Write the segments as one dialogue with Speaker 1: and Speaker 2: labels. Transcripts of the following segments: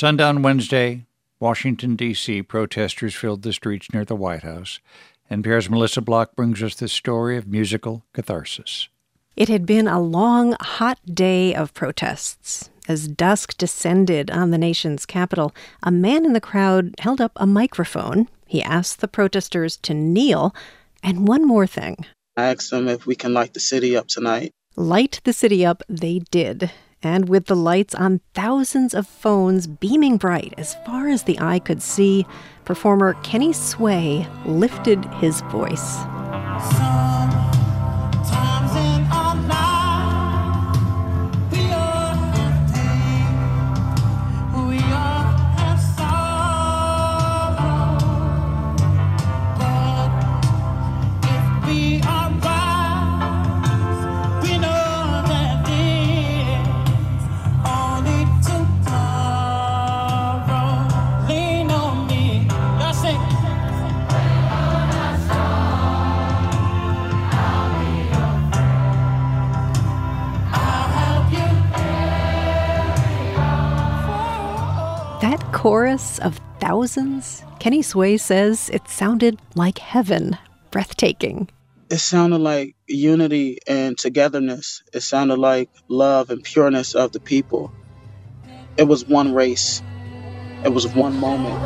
Speaker 1: Sundown Wednesday, Washington, D.C., protesters filled the streets near the White House. NPR's Melissa Block brings us this story of musical catharsis.
Speaker 2: It had been a long, hot day of protests. As dusk descended on the nation's capital, a man in the crowd held up a microphone. He asked the protesters to kneel, and one more thing.
Speaker 3: I asked them if we can light the city up tonight.
Speaker 2: Light the city up they did. And with the lights on thousands of phones beaming bright as far as the eye could see, performer Kenny Sway lifted his voice. That chorus of thousands, Kenny Sway says it sounded like heaven, breathtaking.
Speaker 3: It sounded like unity and togetherness. It sounded like love and pureness of the people. It was one race. It was one moment.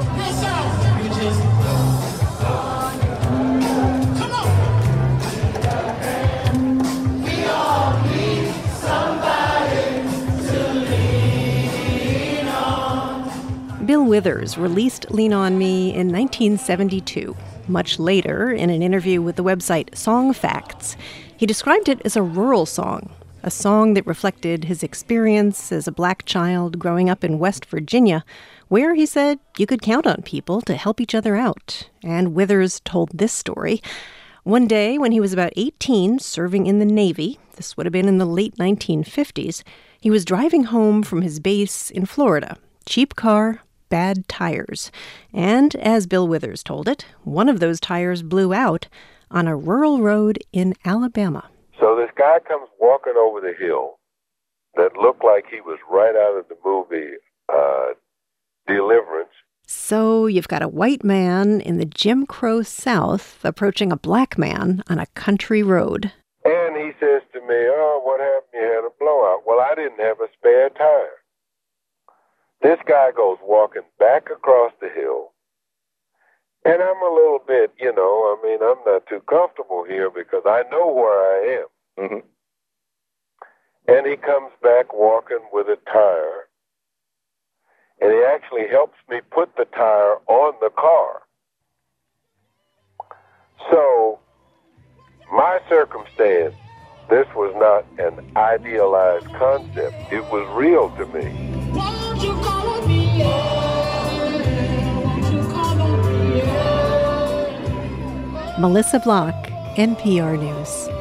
Speaker 2: Bill Withers released Lean On Me in 1972. Much later, in an interview with the website Song Facts, he described it as a rural song, a song that reflected his experience as a black child growing up in West Virginia, where, he said, you could count on people to help each other out. And Withers told this story. One day, when he was about 18, serving in the Navy, this would have been in the late 1950s, he was driving home from his base in Florida. Cheap car, bad tires. And, as Bill Withers told it, one of those tires blew out on a rural road in Alabama.
Speaker 4: So this guy comes walking over the hill that looked like he was right out of the movie Deliverance.
Speaker 2: So you've got a white man in the Jim Crow South approaching a black man on a country road.
Speaker 4: And he says to me, "Oh, what happened? You had a blowout." Well, I didn't have a spare tire. This guy goes walking back across the hill, and I'm a little bit, I'm not too comfortable here because I know where I am. Mm-hmm. And he comes back walking with a tire, and he actually helps me put the tire on the car. So, my circumstance, this was not an idealized concept. It was real to me.
Speaker 2: Melissa Block, NPR News.